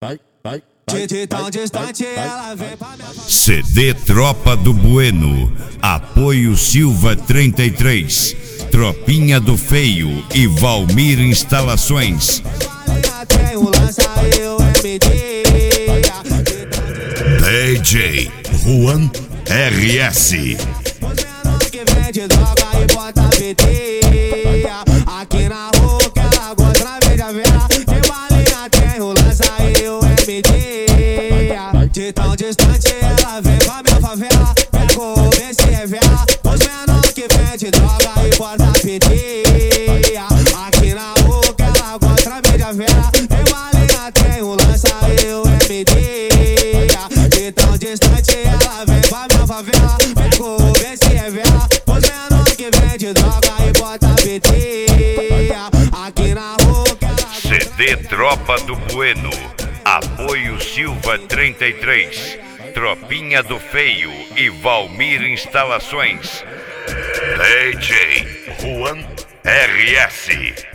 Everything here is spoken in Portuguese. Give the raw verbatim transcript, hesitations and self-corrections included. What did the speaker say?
vai, vai. De tão distante ela vem pra minha... C D Tropa do Bueno, apoio Silva trinta e três, Tropinha do Feio e Valmir Instalações. D J Juan R S. De droga e bota P T. Aqui na rua que ela gosta na veja vela. De balinha tem o lança e o M D. De tão distante ela vem pra minha favela. Pegou vê se revela. Os menores que vende droga e bota P T. Aqui na rua que ela gosta na veja vela. De balinha tem o lança e o M D. De tão distante ela vem pra minha favela. Pegou vê se revela. Que vende droga e bota P T. Aqui na rua que ela... C D Tropa do Bueno, apoio Silva trinta e três, Tropinha do Feio e Valmir Instalações. D J Juan R S.